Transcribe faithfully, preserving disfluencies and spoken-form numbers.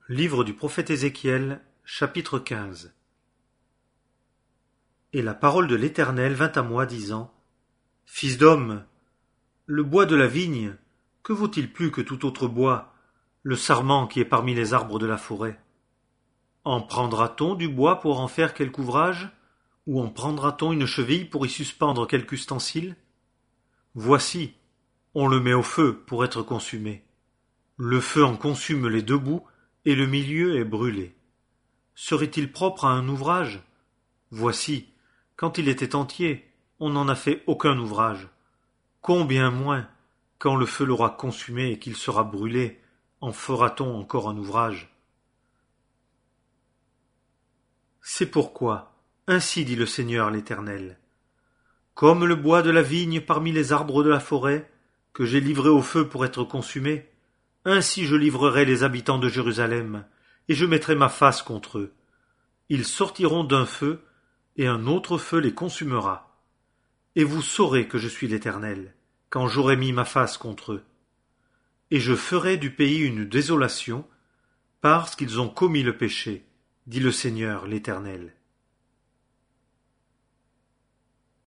Livre du prophète Ézéchiel, chapitre quinze. Et la parole de l'Éternel vint à moi, disant: Fils d'homme, le bois de la vigne, que vaut-il plus que tout autre bois, le sarment qui est parmi les arbres de la forêt? En prendra-t-on du bois pour en faire quelque ouvrage, ou en prendra-t-on une cheville pour y suspendre quelque ustensile? Voici, on le met au feu pour être consumé. Le feu en consume les deux bouts, et le milieu est brûlé. Serait-il propre à un ouvrage? Voici, quand il était entier, on n'en a fait aucun ouvrage. Combien moins, quand le feu l'aura consumé et qu'il sera brûlé, en fera-t-on encore un ouvrage? C'est pourquoi, ainsi dit le Seigneur l'Éternel, comme le bois de la vigne parmi les arbres de la forêt, que j'ai livré au feu pour être consumé, ainsi je livrerai les habitants de Jérusalem, et je mettrai ma face contre eux. Ils sortiront d'un feu, et un autre feu les consumera. Et vous saurez que je suis l'Éternel, quand j'aurai mis ma face contre eux. Et je ferai du pays une désolation, parce qu'ils ont commis le péché, dit le Seigneur l'Éternel.